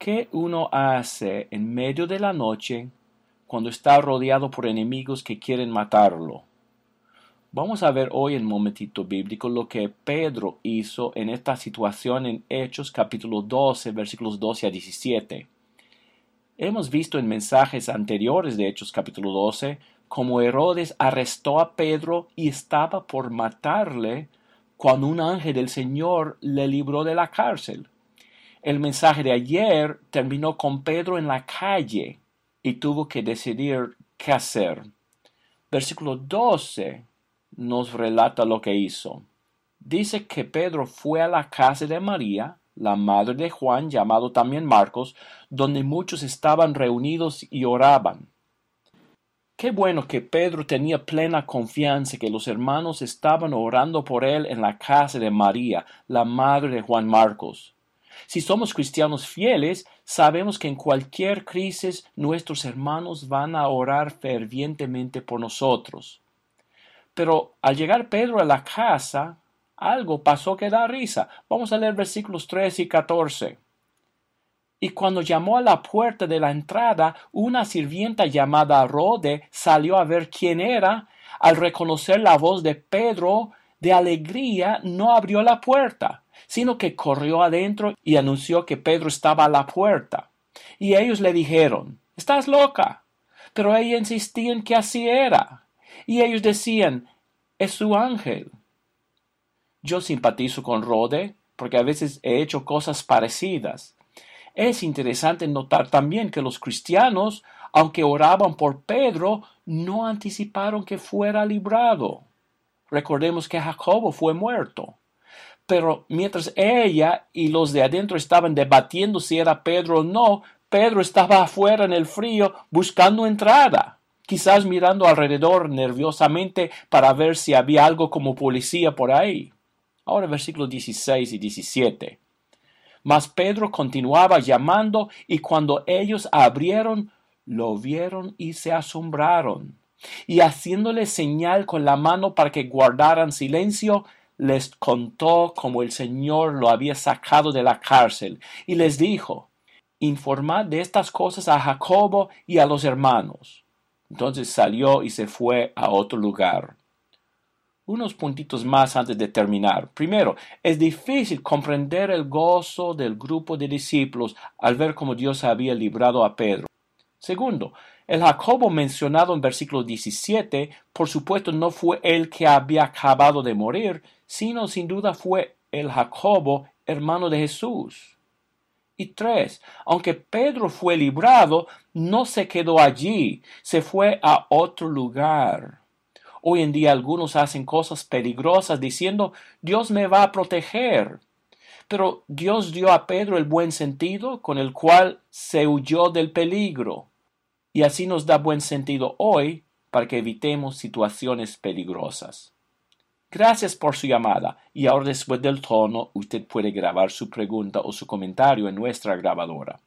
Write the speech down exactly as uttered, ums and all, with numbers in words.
¿Qué uno hace en medio de la noche cuando está rodeado por enemigos que quieren matarlo? Vamos a ver hoy en un momentito bíblico lo que Pedro hizo en esta situación en Hechos capítulo doce, versículos doce a diecisiete. Hemos visto en mensajes anteriores de Hechos capítulo doce cómo Herodes arrestó a Pedro y estaba por matarle cuando un ángel del Señor le libró de la cárcel. El mensaje de ayer terminó con Pedro en la calle y tuvo que decidir qué hacer. Versículo doce nos relata lo que hizo. Dice que Pedro fue a la casa de María, la madre de Juan, llamado también Marcos, donde muchos estaban reunidos y oraban. Qué bueno que Pedro tenía plena confianza que los hermanos estaban orando por él en la casa de María, la madre de Juan Marcos. Si somos cristianos fieles, sabemos que en cualquier crisis nuestros hermanos van a orar fervientemente por nosotros. Pero al llegar Pedro a la casa, algo pasó que da risa. Vamos a leer versículos trece y catorce. Y cuando llamó a la puerta de la entrada, una sirvienta llamada Rode salió a ver quién era. Al reconocer la voz de Pedro, de alegría no abrió la puerta, sino que corrió adentro y anunció que Pedro estaba a la puerta. Y ellos le dijeron, «¿Estás loca?» Pero ella insistía en que así era. Y ellos decían, «Es su ángel». Yo simpatizo con Rode porque a veces he hecho cosas parecidas. Es interesante notar también que los cristianos, aunque oraban por Pedro, no anticiparon que fuera librado. Recordemos que Jacobo fue muerto. Pero mientras ella y los de adentro estaban debatiendo si era Pedro o no, Pedro estaba afuera en el frío buscando entrada, quizás mirando alrededor nerviosamente para ver si había algo como policía por ahí. Ahora versículos dieciséis y diecisiete. Mas Pedro continuaba llamando, y cuando ellos abrieron, lo vieron y se asombraron. Y haciéndole señal con la mano para que guardaran silencio, les contó cómo el Señor lo había sacado de la cárcel, y les dijo, «Informad de estas cosas a Jacobo y a los hermanos». Entonces salió y se fue a otro lugar. Unos puntitos más antes de terminar. Primero, es difícil comprender el gozo del grupo de discípulos al ver cómo Dios había librado a Pedro. Segundo, el Jacobo mencionado en versículo diecisiete, por supuesto no fue el que había acabado de morir, sino sin duda fue el Jacobo, hermano de Jesús. Y tres, aunque Pedro fue librado, no se quedó allí, se fue a otro lugar. Hoy en día algunos hacen cosas peligrosas diciendo, Dios me va a proteger. Pero Dios dio a Pedro el buen sentido con el cual se huyó del peligro. Y así nos da buen sentido hoy para que evitemos situaciones peligrosas. Gracias por su llamada y ahora después del tono usted puede grabar su pregunta o su comentario en nuestra grabadora.